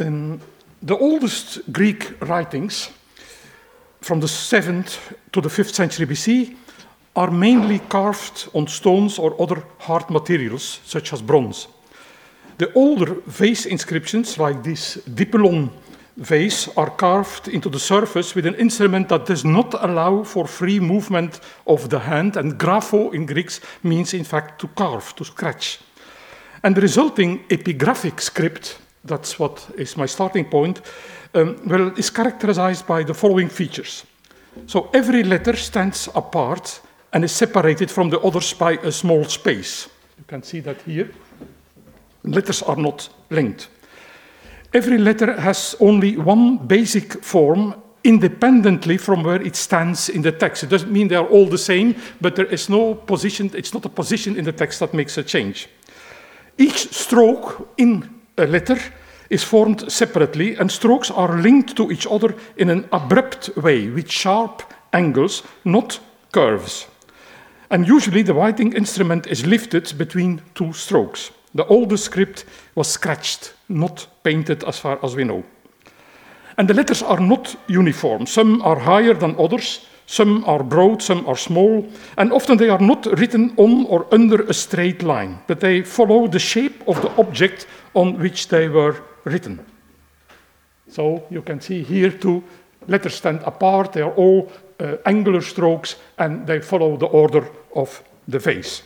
The oldest Greek writings from the 7th to the 5th century BC are mainly carved on stones or other hard materials, such as bronze. The older vase inscriptions, like this Dipylon vase, are carved into the surface with an instrument that does not allow for free movement of the hand, and grapho in Greek means, in fact, to carve, to scratch. And the resulting epigraphic script, that's what is my starting point, is characterized by the following features. So every letter stands apart and is separated from the others by a small space. You can see that here. Letters are not linked. Every letter has only one basic form independently from where it stands in the text. It doesn't mean they are all the same, but there is no position, it's not a position in the text that makes a change. Each stroke in a letter is formed separately, and strokes are linked to each other in an abrupt way, with sharp angles, not curves. And usually the writing instrument is lifted between two strokes. The oldest script was scratched, not painted as far as we know. And the letters are not uniform. Some are higher than others, some are broad, some are small, and often they are not written on or under a straight line, but they follow the shape of the object on which they were written. So you can see here two letters stand apart, they are all angular strokes, and they follow the order of the vase.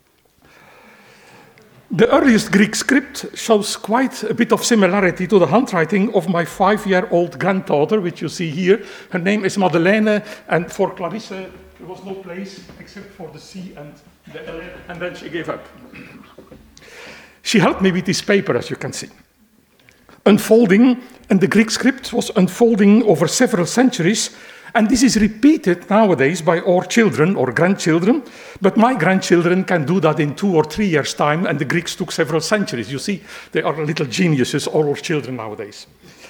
The earliest Greek script shows quite a bit of similarity to the handwriting of my 5-year-old granddaughter, which you see here. Her name is Madeleine, and for Clarisse, there was no place except for the C and the L, and then she gave up. She helped me with this paper, as you can see. Unfolding, and the Greek script was unfolding over several centuries, and this is repeated nowadays by our children or grandchildren, but my grandchildren can do that in 2 or 3 years' time, and the Greeks took several centuries. You see, they are little geniuses, all our children nowadays.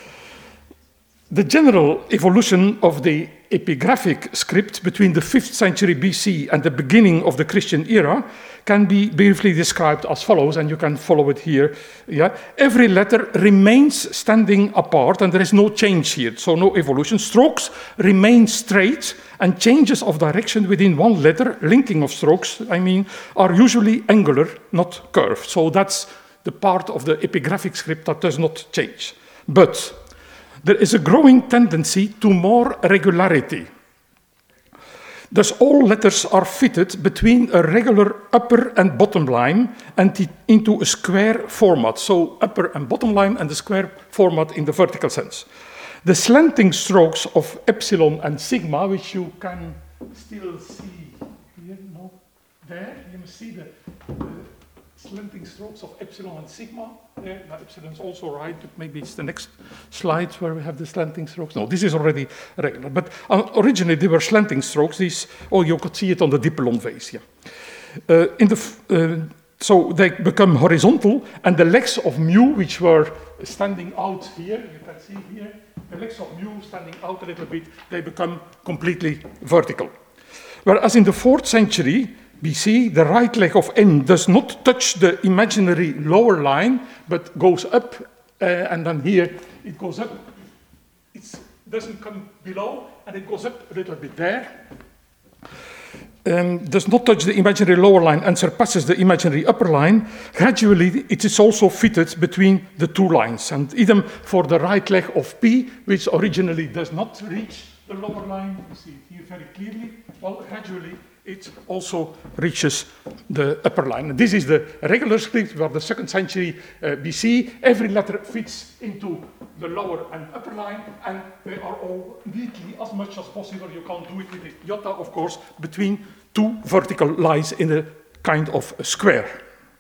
The general evolution of the epigraphic script between the 5th century BC and the beginning of the Christian era can be briefly described as follows, and you can follow it here. Yeah? Every letter remains standing apart, and there is no change here, so no evolution. Strokes remain straight, and changes of direction within one letter, linking of strokes, are usually angular, not curved. So that's the part of the epigraphic script that does not change. But there is a growing tendency to more regularity. Thus, all letters are fitted between a regular upper and bottom line and into a square format. So upper and bottom line and the square format in the vertical sense. The slanting strokes of epsilon and sigma, which you can still see here, no, there, you must see the slanting strokes of epsilon and sigma. There, now epsilon is also right, but maybe it's the next slide where we have the slanting strokes. No, this is already regular, but originally they were slanting strokes. These, you could see it on the Dipylon vase. Yeah. So they become horizontal, and the legs of mu, which were standing out here, you can see here, the legs of mu standing out a little bit, they become completely vertical. Whereas in the 4th century BC, the right leg of N does not touch the imaginary lower line, but goes up, and then here it goes up. It doesn't come below, and it goes up a little bit there. Does not touch the imaginary lower line and surpasses the imaginary upper line. Gradually, it is also fitted between the two lines. And even for the right leg of P, which originally does not reach the lower line, you see it here very clearly, well, gradually it also reaches the upper line. And this is the regular script where the 2nd century BC, every letter fits into the lower and upper line, and they are all neatly, as much as possible. You can't do it with a iota, of course, between two vertical lines in a kind of a square.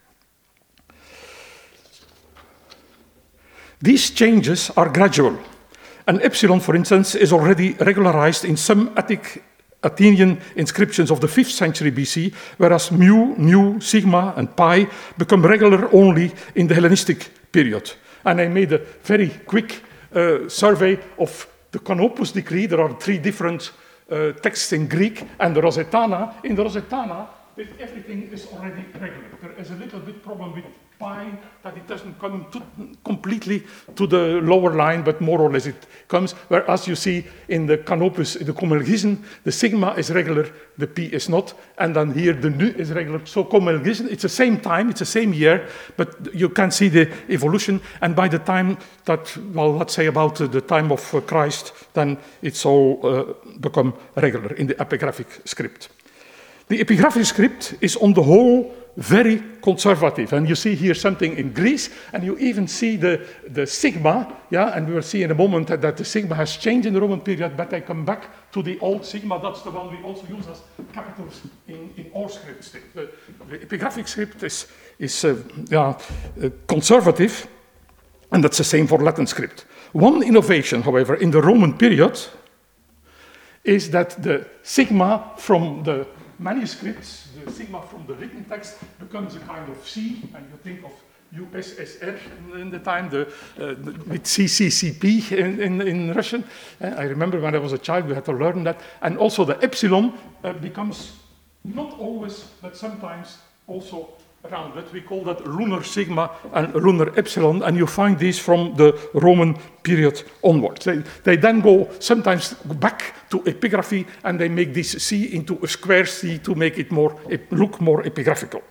These changes are gradual. And epsilon, for instance, is already regularized in some Athenian inscriptions of the 5th century BC, whereas mu, nu, sigma, and pi become regular only in the Hellenistic period. And I made a very quick survey of the Canopus decree. There are 3 different texts in Greek, and the Rosetana. In the Rosetana, everything is already regular. There is a little bit problem with pi, that it doesn't come completely to the lower line, but more or less it comes. Whereas you see in the Canopus, the Commelgison, the sigma is regular, the pi is not, and then here the nu is regular. So Commelgison, it's the same time, it's the same year, but you can see the evolution. And by the time that, well, let's say about the time of Christ, then it's all become regular in the epigraphic script. The epigraphic script is on the whole very conservative. And you see here something in Greece, and you even see the sigma, yeah, and we will see in a moment that the sigma has changed in the Roman period, but I come back to the old sigma. That's the one we also use as capitals in our scripts. The epigraphic script is conservative, and that's the same for Latin script. One innovation, however, in the Roman period is that the sigma from the manuscripts, the sigma from the written text, becomes a kind of C, and you think of USSR in the time, with CCCP in Russian. I remember when I was a child, we had to learn that. And also the epsilon becomes not always, but sometimes also rounded. We call that lunar sigma and lunar epsilon, and you find these from the Roman period onwards. They then go sometimes back to epigraphy, and they make this C into a square C to make it look more epigraphical.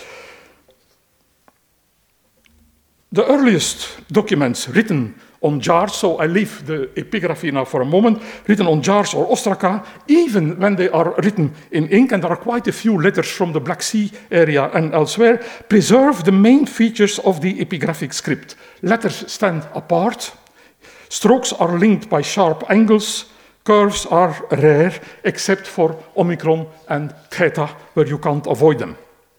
The earliest documents written on jars, so I leave the epigraphy now for a moment, written on jars or ostraca, even when they are written in ink, and there are quite a few letters from the Black Sea area and elsewhere, preserve the main features of the epigraphic script. Letters stand apart, strokes are linked by sharp angles, curves are rare, except for omicron and theta, where you can't avoid them.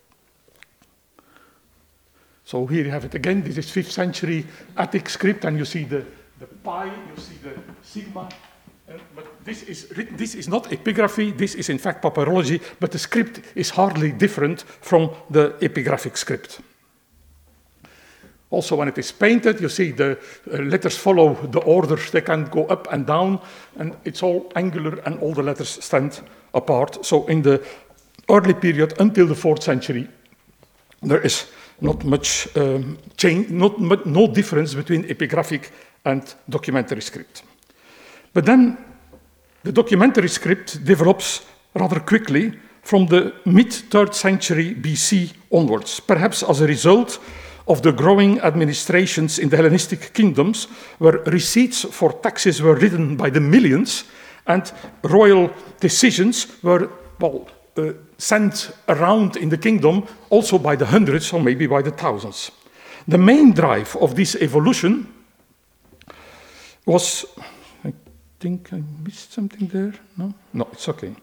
So here you have it again. This is 5th century Attic script, and you see the pi, you see the sigma. But this is not epigraphy, this is in fact papyrology, but the script is hardly different from the epigraphic script. Also, when it is painted, you see the letters follow the orders. They can go up and down, and it's all angular, and all the letters stand apart. So in the early period, until the 4th century, there is not much change, no difference between epigraphic and documentary script. But then the documentary script develops rather quickly from the mid-3rd century BC onwards, perhaps as a result of the growing administrations in the Hellenistic kingdoms, where receipts for taxes were written by the millions, and royal decisions were, sent around in the kingdom also by the hundreds or maybe by the thousands. The main drive of this evolution was, I think I missed something there, no? No, it's okay.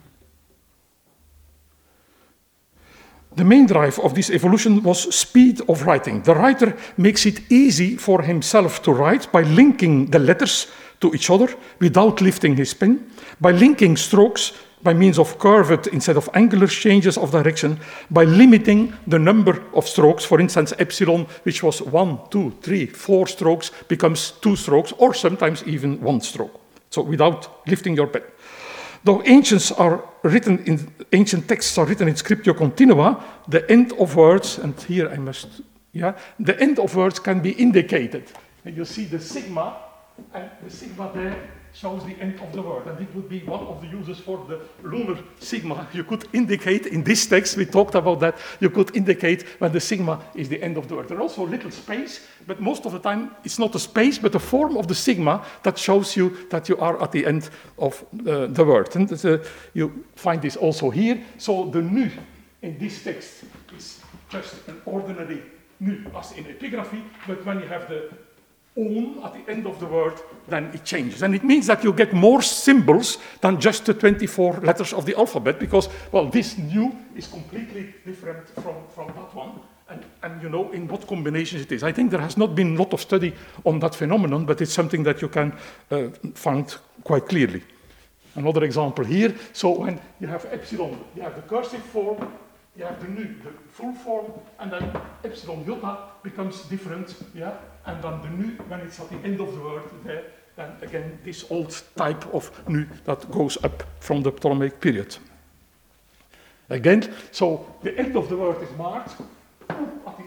The main drive of this evolution was speed of writing. The writer makes it easy for himself to write by linking the letters to each other without lifting his pen, by linking strokes by means of curved instead of angular changes of direction, by limiting the number of strokes. For instance, epsilon, which was 1, 2, 3, 4 strokes, becomes 2 strokes, or sometimes even 1 stroke. So without lifting your pen. Though ancient texts are written in scriptio continua, the end of words, and here I must, the end of words can be indicated. And you see the sigma, and the sigma there shows the end of the word, and it would be one of the uses for the lunar sigma. You could indicate, in this text, we talked about that, you could indicate when the sigma is the end of the word. There's also a little space, but most of the time it's not a space, but a form of the sigma that shows you that you are at the end of the word. And you find this also here. So the nu in this text is just an ordinary nu, as in epigraphy, but when you have the on at the end of the word, then it changes. And it means that you get more symbols than just the 24 letters of the alphabet, because, this new is completely different from that one. And you know in what combinations it is. I think there has not been a lot of study on that phenomenon, but it's something that you can find quite clearly. Another example here. So when you have epsilon, you have the cursive form, you have the nu, the full form, and then epsilon iota becomes different, and then the nu, when it's at the end of the word, then again this old type of nu that goes up from the Ptolemaic period. Again, so the end of the word is marked, at the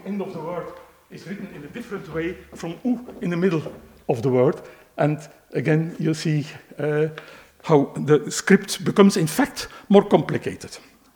end of the word is written in a different way from U in the middle of the word. And again, you'll see how the script becomes, in fact, more complicated.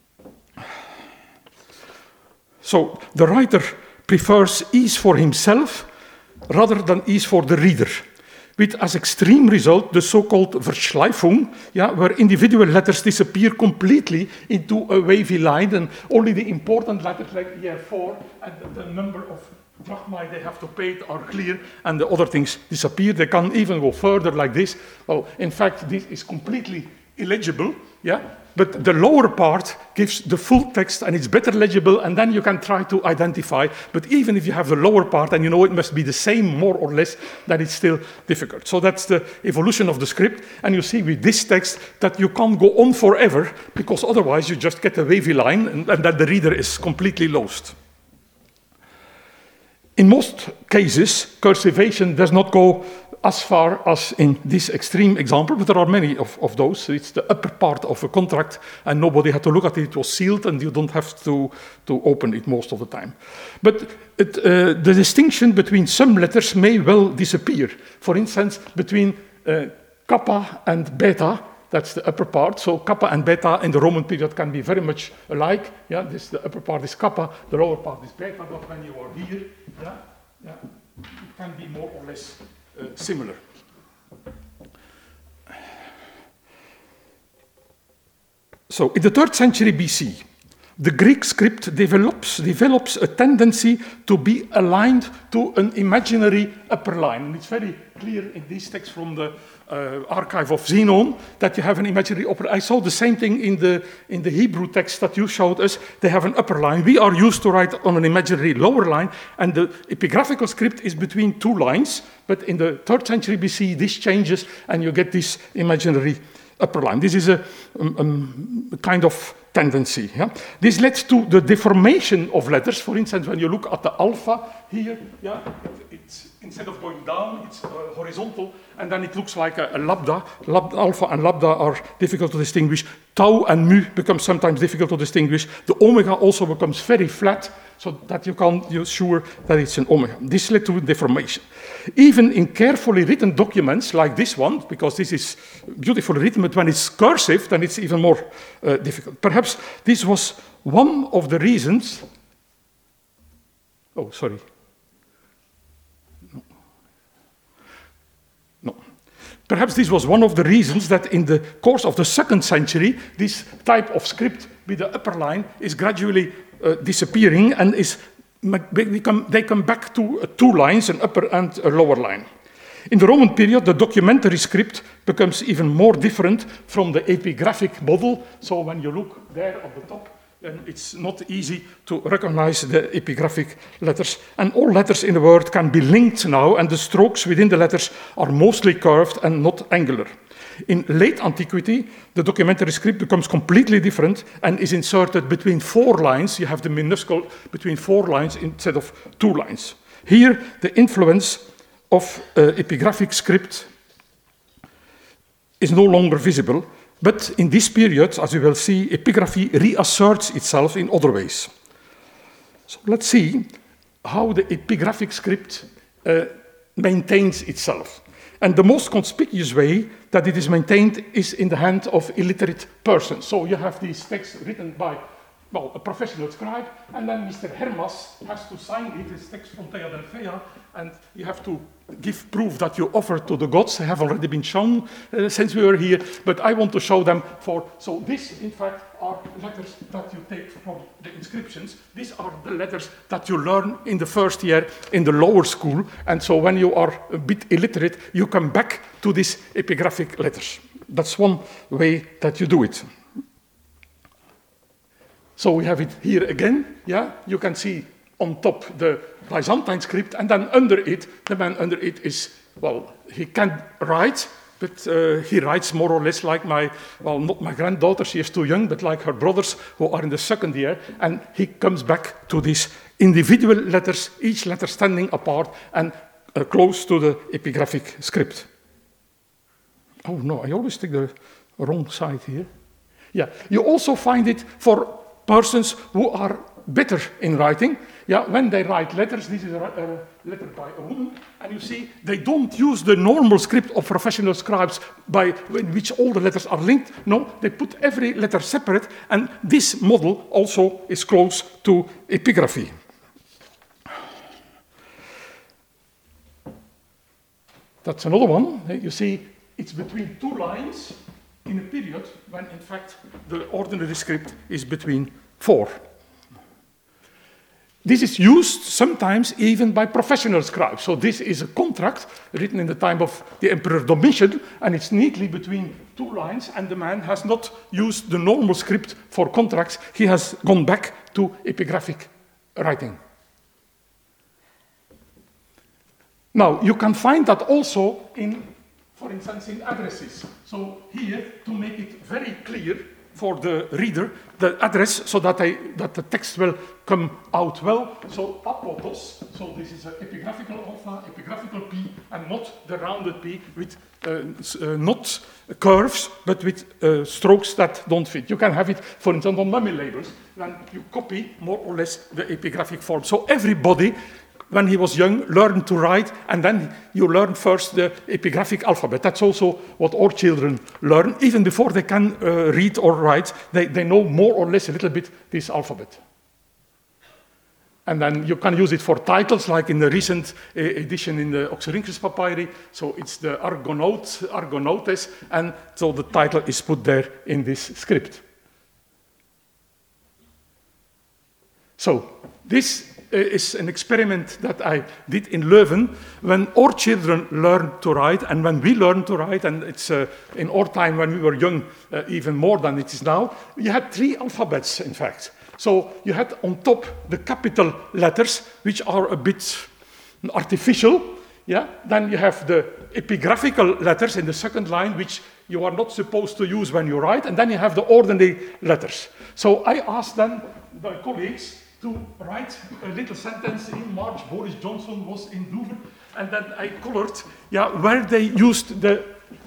So the writer prefers ease for himself rather than ease for the reader, with as extreme result the so-called Verschleifung, where individual letters disappear completely into a wavy line, and only the important letters like year 4 and the number of drachmae they have to pay are clear, and the other things disappear. They can even go further like this. Well, in fact, this is completely illegible, but the lower part gives the full text and it's better legible, and then you can try to identify. But even if you have the lower part and you know it must be the same more or less, then it's still difficult. So that's the evolution of the script. And you see with this text that you can't go on forever, because otherwise you just get a wavy line and that the reader is completely lost. In most cases, cursivation does not go as far as in this extreme example, but there are many of those. It's the upper part of a contract, and nobody had to look at it. It was sealed, and you don't have to open it most of the time. But the distinction between some letters may well disappear. For instance, between kappa and beta, that's the upper part. So kappa and beta in the Roman period can be very much alike. The upper part is kappa, the lower part is beta, but when you are here, it can be more or less similar. So in the 3rd century BC, the Greek script develops a tendency to be aligned to an imaginary upper line. And it's very clear in these texts from the archive of Zenon that you have an imaginary upper line. I saw the same thing in the Hebrew text that you showed us. They have an upper line. We are used to write on an imaginary lower line, and the epigraphical script is between 2 lines. But in the 3rd century BC, this changes, and you get this imaginary upper line. This is a kind of tendency. This led to the deformation of letters. For instance, when you look at the alpha here, it's, instead of going down, it's horizontal, and then it looks like a lambda. Alpha and lambda are difficult to distinguish. Tau and mu become sometimes difficult to distinguish. The omega also becomes very flat, so that you're sure that it's an omega. This led to deformation. Even in carefully written documents like this one, because this is beautifully written, but when it's cursive, then it's even more difficult. Perhaps this was one of the reasons. Oh, sorry. No. Perhaps this was one of the reasons that in the course of the 2nd century, this type of script with the upper line is gradually disappearing, and they come back to 2 lines, an upper and a lower line. In the Roman period, the documentary script becomes even more different from the epigraphic model. So when you look there at the top, then it's not easy to recognize the epigraphic letters. And all letters in the word can be linked now, and the strokes within the letters are mostly curved and not angular. In late antiquity, the documentary script becomes completely different and is inserted between 4 lines. You have the minuscule between 4 lines instead of 2 lines. Here, the influence of epigraphic script is no longer visible, but in this period, as you will see, epigraphy reasserts itself in other ways. So let's see how the epigraphic script maintains itself. And the most conspicuous way that it is maintained is in the hand of illiterate persons. So you have these texts written by, a professional scribe, and then Mr. Hermas has to sign it, his text from Theodelphia, and you have to give proof that you offer to the gods. They have already been shown since we were here, but I want to show them so this, in fact, are letters that you take from the inscriptions. These are the letters that you learn in the 1st year in the lower school, and so when you are a bit illiterate, you come back to these epigraphic letters. That's one way that you do it. So we have it here again, you can see on top the Byzantine script, and then under it, the man under it is, he can't write, but he writes more or less like not my granddaughter, she is too young, but like her brothers who are in the 2nd year, and he comes back to these individual letters, each letter standing apart and close to the epigraphic script. Oh no, I always take the wrong side here. You also find it for persons who are better in writing. Yeah, when they write letters, this is a letter by a woman, and you see they don't use the normal script of professional scribes in which all the letters are linked. No, they put every letter separate, and this model also is close to epigraphy. That's another one. You see, it's between 2 lines in a period when, in fact, the ordinary script is between 4. This is used sometimes even by professional scribes. So this is a contract written in the time of the Emperor Domitian, and it's neatly between 2 lines, and the man has not used the normal script for contracts. He has gone back to epigraphic writing. Now, you can find that also in, for instance, in addresses. So here, to make it very clear for the reader, the address, so that the text will come out well. So apodos, so this is an epigraphical alpha, epigraphical P, and not the rounded P with not curves, but with strokes that don't fit. You can have it, for instance, on mummy labels, then you copy more or less the epigraphic form. So everybody, when he was young, learned to write, and then you learn first the epigraphic alphabet. That's also what our children learn. Even before they can read or write, they know more or less a little bit this alphabet. And then you can use it for titles, like in the recent edition in the Oxyrhynchus papyri. So it's the Argonautes, and so the title is put there in this script. So this is an experiment that I did in Leuven when our children learned to write, and when we learned to write, and it's in our time when we were young, even more than it is now, you had 3 alphabets, in fact. So you had on top the capital letters, which are a bit artificial. Yeah? Then you have the epigraphical letters in the second line, which you are not supposed to use when you write, and then you have the ordinary letters. So I asked then my colleagues to write a little sentence in March. Boris Johnson was in Dover, and then I colored where they used the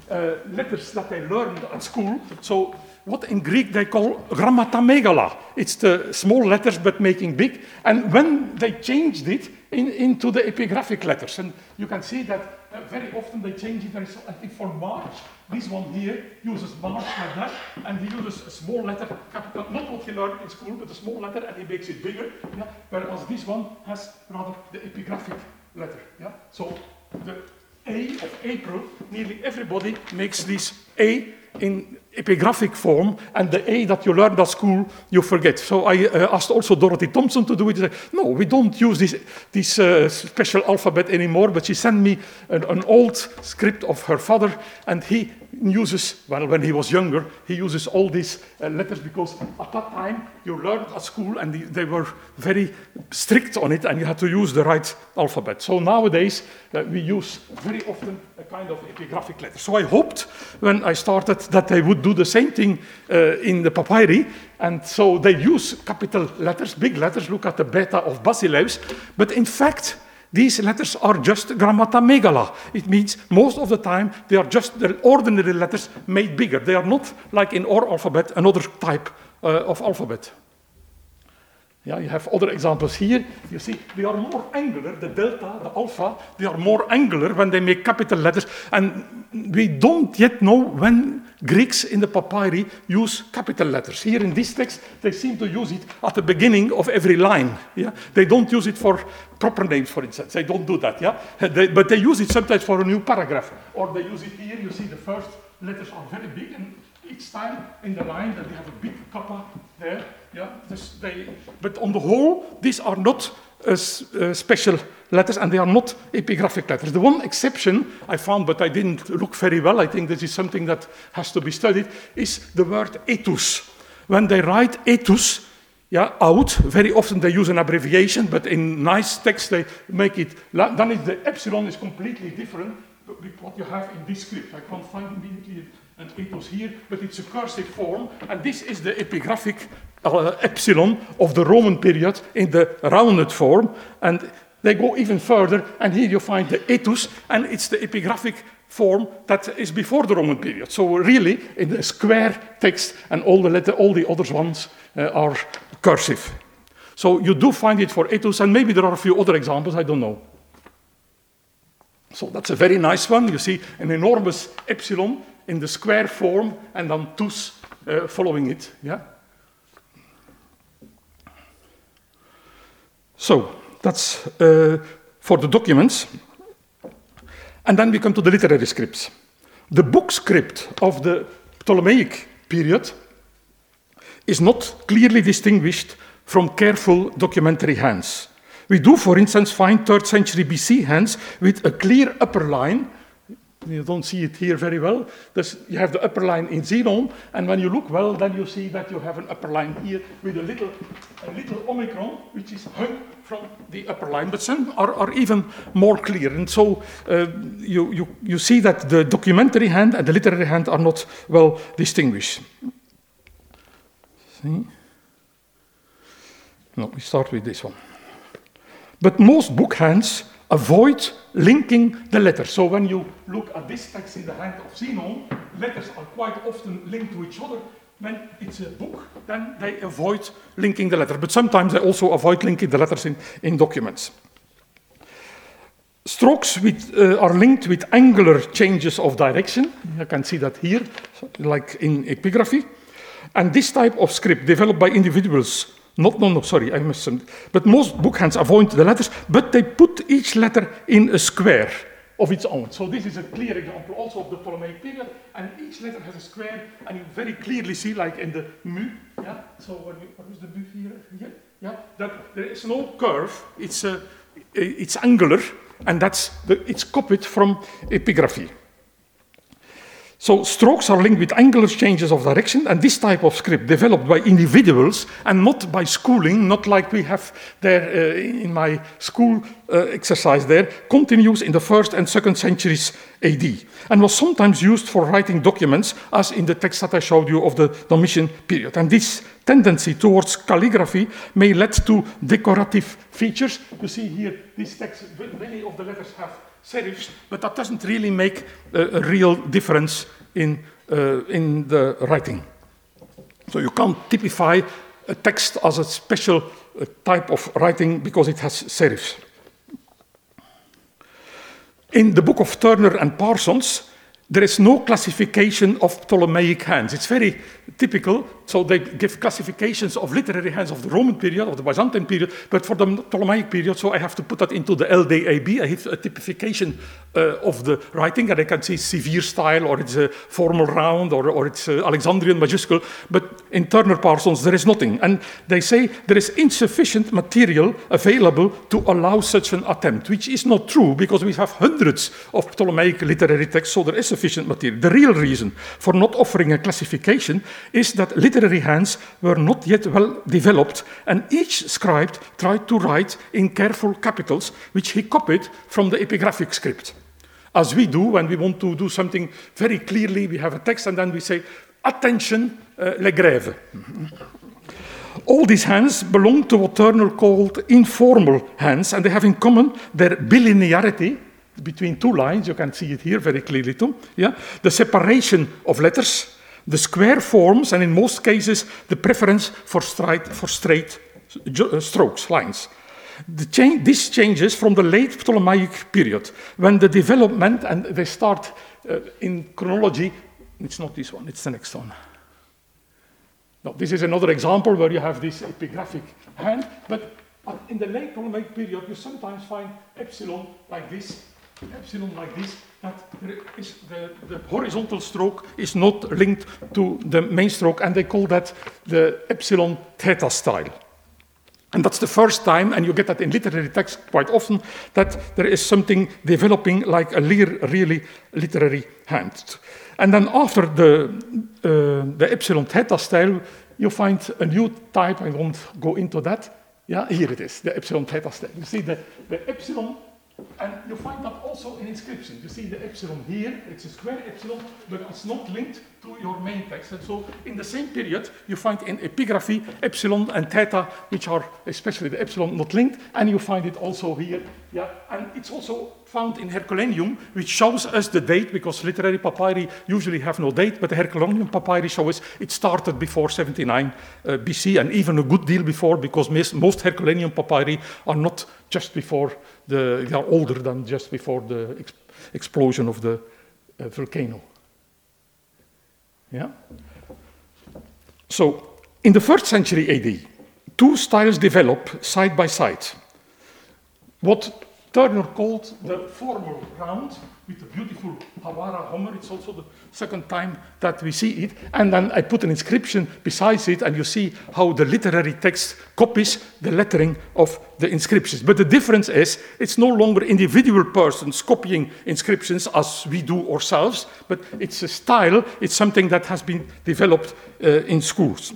letters that they learned at school. So what in Greek they call grammata megala. It's the small letters but making big. And when they changed it into the epigraphic letters, and you can see that very often they change it. I think for March, this one here uses March like that, and he uses a small letter, capital, not what he learned in school, but a small letter, and he makes it bigger. Yeah? Whereas this one has rather the epigraphic letter. Yeah? So the A of April, nearly everybody makes this A in epigraphic form, and the A that you learned at school, you forget. So I asked also Dorothy Thompson to do it. She said, no, we don't use this special alphabet anymore, but she sent me an old script of her father, and he uses, well, when he was younger, he uses all these letters, because at that time you learned at school and they were very strict on it, and you had to use the right alphabet. So nowadays we use very often a kind of epigraphic letter. So I hoped when I started that they would do the same thing in the papyri, and so they use capital letters, big letters. Look at the beta of Basileus, but in fact these letters are just grammata megala. It means most of the time they are just the ordinary letters made bigger. They are not like in our alphabet, another type of alphabet. Yeah, you have other examples here. You see, they are more angular, the delta, the alpha, they are more angular when they make capital letters. And we don't yet know when Greeks in the papyri use capital letters. Here in this text, they seem to use it at the beginning of every line. Yeah? They don't use it for proper names, for instance. They don't do that. Yeah? But they use it sometimes for a new paragraph. Or they use it here. You see the first letters are very big, and each time in the line that they have a big kappa there. Yeah, but on the whole, these are not special letters, and they are not epigraphic letters. The one exception I found, but I didn't look very well, I think this is something that has to be studied, is the word etus. When they write etus, out, very often they use an abbreviation, but in nice text they make it, then the epsilon is completely different with what you have in this script. I can't find immediately an etus here, but it's a cursive form, and this is the epigraphic epsilon of the Roman period in the rounded form, and they go even further, and here you find the etus, and it's the epigraphic form that is before the Roman period. So really, in the square text, and all the other ones are cursive. So you do find it for etus, and maybe there are a few other examples, I don't know. So that's a very nice one. You see an enormous epsilon in the square form, and then tus following it. Yeah. So that's for the documents. And then we come to the literary scripts. The book script of the Ptolemaic period is not clearly distinguished from careful documentary hands. We do, for instance, find 3rd century BC hands with a clear upper line. You don't see it here very well. You have the upper line in Xenon, and when you look well, then you see that you have an upper line here with a little omicron, which is hung from the upper line, but some are even more clear. And so you see that the documentary hand and the literary hand are not well distinguished. See? No, we start with this one. But most book hands avoid linking the letters. So when you look at this text in the hand of Xenon, letters are quite often linked to each other. When it's a book, then they avoid linking the letter. But sometimes they also avoid linking the letters in documents. Strokes are linked with angular changes of direction. You can see that here, like in epigraphy. And this type of script developed by individuals but most book hands avoid the letters, but they put each letter in a square of its own. So this is a clear example also of the Ptolemaic period, and each letter has a square, and you very clearly see, like in the mu, yeah? So what is the mu here? Yeah, that there is no curve, it's angular, and it's copied from epigraphy. So strokes are linked with angular changes of direction, and this type of script developed by individuals and not by schooling, not like we have there in my school exercise there, continues in the 1st and 2nd centuries AD, and was sometimes used for writing documents, as in the text that I showed you of the Domitian period. And this tendency towards calligraphy may lead to decorative features. You see here, this text, many of the letters have serifs, but that doesn't really make a real difference in the writing. So you can't typify a text as a special type of writing because it has serifs. In the book of Turner and Parsons, there is no classification of Ptolemaic hands. It's very typical, so they give classifications of literary hands of the Roman period, of the Byzantine period, but for the Ptolemaic period, so I have to put that into the LDAB. I have a typification of the writing, and I can see severe style, or it's a formal round, or it's Alexandrian majuscule, but in Turner Parsons there is nothing. And they say there is insufficient material available to allow such an attempt, which is not true, because we have hundreds of Ptolemaic literary texts, so there is sufficient material. The real reason for not offering a classification is that literary hands were not yet well developed, and each scribe tried to write in careful capitals, which he copied from the epigraphic script. As we do when we want to do something very clearly, we have a text and then we say, attention, les grèves. All these hands belong to what Turner called informal hands, and they have in common their bilinearity between two lines. You can see it here very clearly too. Yeah? The separation of letters, the square forms, and in most cases, the preference for straight strokes, lines. This changes from the late Ptolemaic period, when the development, and they start in chronology, it's not this one, it's the next one. No, this is another example where you have this epigraphic hand, but in the late Ptolemaic period, you sometimes find epsilon like this, that the horizontal stroke is not linked to the main stroke, and they call that the epsilon theta style. And that's the first time, and you get that in literary text quite often, that there is something developing like a really literary hand. And then after the epsilon theta style, you find a new type. I won't go into that. Yeah, here it is, the epsilon theta style. You see the epsilon, and you find that also in inscriptions. You see the epsilon here, it's a square epsilon, but it's not linked to your main text. And so in the same period, you find in epigraphy epsilon and theta, which are, especially the epsilon, not linked, and you find it also here. Yeah, and it's also found in Herculaneum, which shows us the date, because literary papyri usually have no date, but the Herculaneum papyri shows us it started before 79 BC, and even a good deal before, because most Herculaneum papyri are not just before they are older than just before the explosion of the volcano. Yeah? So, in the 1st century AD, two styles develop side by side. What Turner called the formal round, with the beautiful Hawara Homer. It's also the second time that we see it. And then I put an inscription besides it, and you see how the literary text copies the lettering of the inscriptions. But the difference is, it's no longer individual persons copying inscriptions as we do ourselves, but it's a style, it's something that has been developed in schools.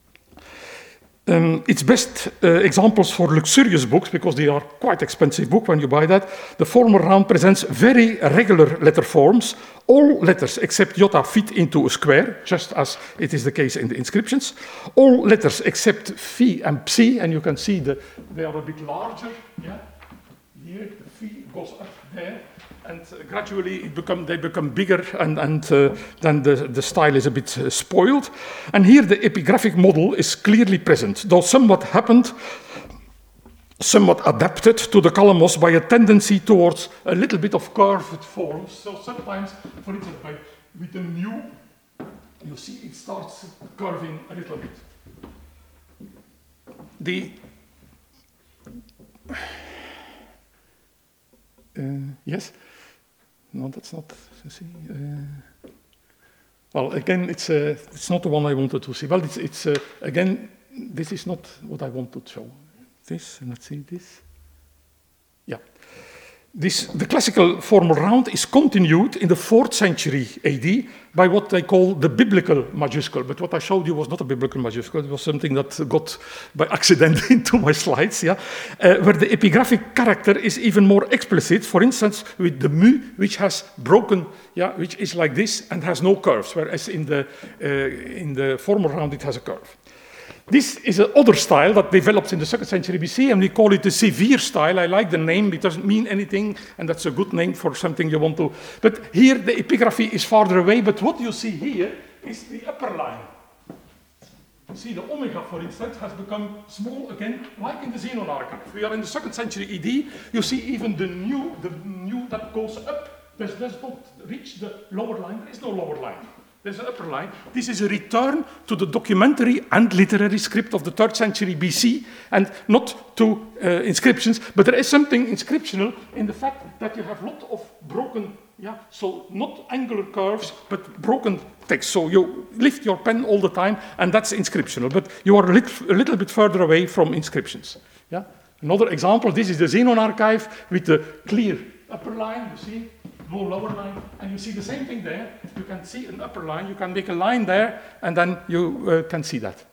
It's best examples for luxurious books, because they are quite expensive books when you buy that. The formal round presents very regular letter forms. All letters except iota fit into a square, just as it is the case in the inscriptions. All letters except phi and psi, and you can see they are a bit larger. Yeah? Here the phi goes up there, and gradually they become bigger, and then the style is a bit spoiled. And here the epigraphic model is clearly present, though somewhat adapted to the Calamos by a tendency towards a little bit of curved forms. So sometimes, for instance, with the mu, you see it starts curving a little bit. Yes? No, that's not. See. Well, again, it's not the one I wanted to see. Well, it's again, this is not what I want to show. This, and let's see this. Yeah. The classical formal round is continued in the 4th century AD by what they call the biblical majuscule. But what I showed you was not a biblical majuscule. It was something that got by accident into my slides, yeah? Where the epigraphic character is even more explicit. For instance, with the mu, which has broken, yeah, which is like this and has no curves, whereas in the formal round it has a curve. This is another style that develops in the 2nd century BC, and we call it the severe style. I like the name, it doesn't mean anything, and that's a good name for something you want to. But here the epigraphy is farther away, but what you see here is the upper line. You see the omega, for instance, has become small again, like in the Zenon archive. We are in the 2nd century AD. You see even the nu that goes up, does not reach the lower line. There is no lower line. There's an upper line. This is a return to the documentary and literary script of the 3rd century BC, and not to inscriptions, but there is something inscriptional in the fact that you have a lot of broken, so not angular curves, but broken text. So you lift your pen all the time, and that's inscriptional, but you are a little bit further away from inscriptions. Yeah? Another example, this is the Zenon archive with the clear upper line, you see? No lower line, and you see the same thing there. You can see an upper line, you can make a line there, and then you can see that.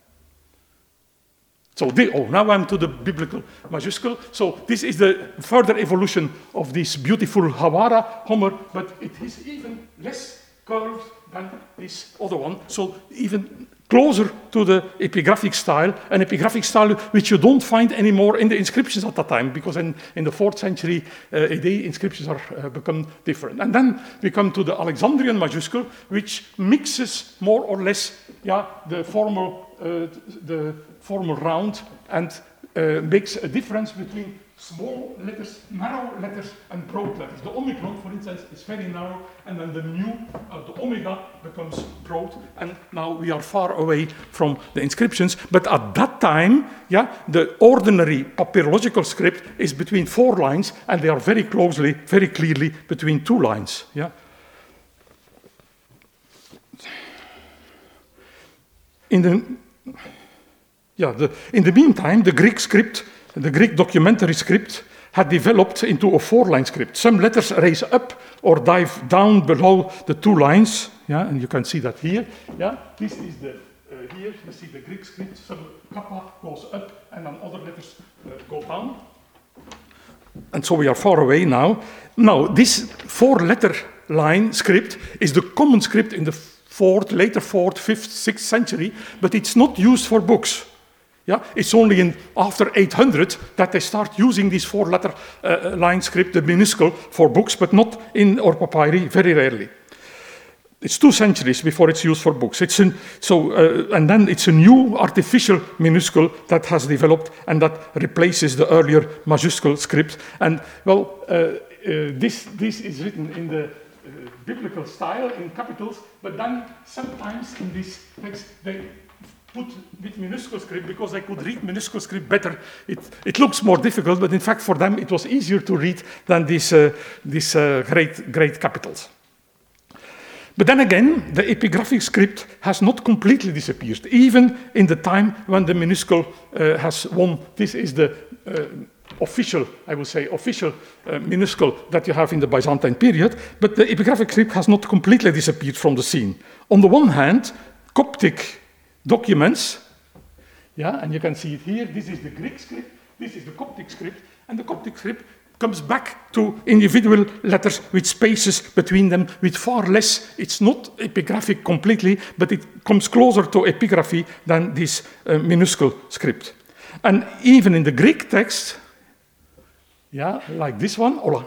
So, now I'm to the biblical majuscule. So this is the further evolution of this beautiful Hawara Homer, but it is even less curved than this other one. So even closer to the epigraphic style, an epigraphic style which you don't find anymore in the inscriptions at that time, because in the 4th century AD, inscriptions are become different. And then we come to the Alexandrian majuscule, which mixes more or less the formal round, and makes a difference between small letters, narrow letters, and broad letters. The omicron, for instance, is very narrow, and then the mu, the omega, becomes broad, and now we are far away from the inscriptions. But at that time, the ordinary papyrological script is between 4 lines, and they are very clearly between 2 lines. Yeah. In the meantime, the Greek script, the Greek documentary script, had developed into a 4-line script. Some letters raise up or dive down below the 2 lines. Yeah, and you can see that here. Yeah, this is here you see the Greek script. Some kappa goes up, and then other letters go down. And so we are far away now. Now, this 4-letter line script is the common script in the later 4th, 5th, 6th century, but it's not used for books. Yeah? It's only after 800 that they start using this 4-letter line script, the minuscule, for books, but not in our papyri, very rarely. It's 2 centuries before it's used for books. And then it's a new artificial minuscule that has developed and that replaces the earlier majuscule script. And well, this is written in the biblical style in capitals, but then sometimes in this text they put with minuscule script because they could read minuscule script better. It looks more difficult, but in fact for them it was easier to read than these great capitals. But then again, the epigraphic script has not completely disappeared, even in the time when the minuscule has won. This is the official minuscule that you have in the Byzantine period, but the epigraphic script has not completely disappeared from the scene. On the one hand, Coptic documents, and you can see it here, this is the Greek script, this is the Coptic script, and the Coptic script comes back to individual letters with spaces between them, with far less. It's not epigraphic completely, but it comes closer to epigraphy than this minuscule script. And even in the Greek text, like this one, Ola.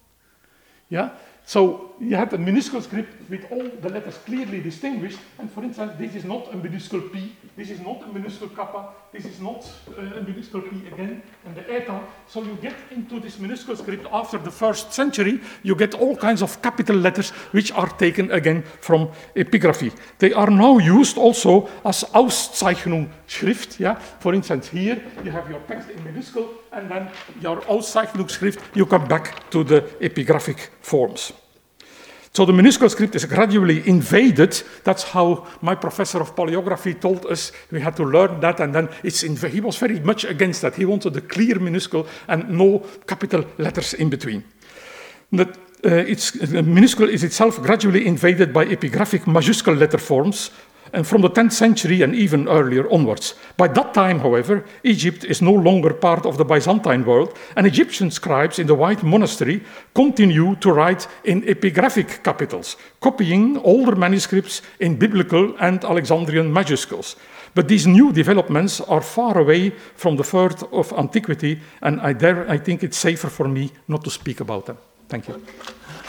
So you have a minuscule script with all the letters clearly distinguished, and for instance, this is not a minuscule P, this is not a minuscule kappa, this is not a minuscule P again, and the eta. So you get into this minuscule script after the 1st century, you get all kinds of capital letters which are taken again from epigraphy. They are now used also as Auszeichnung Schrift. For instance, here you have your text in minuscule, and then your Auszeichnungsschrift, you come back to the epigraphic forms. So the minuscule script is gradually invaded. That's how my professor of paleography told us we had to learn that, and then he was very much against that. He wanted a clear minuscule and no capital letters in between. The minuscule is itself gradually invaded by epigraphic majuscule letter forms, and from the 10th century and even earlier onwards. By that time, however, Egypt is no longer part of the Byzantine world, and Egyptian scribes in the White Monastery continue to write in epigraphic capitals, copying older manuscripts in biblical and Alexandrian majuscules. But these new developments are far away from the birth of antiquity, and I think it's safer for me not to speak about them. Thank you.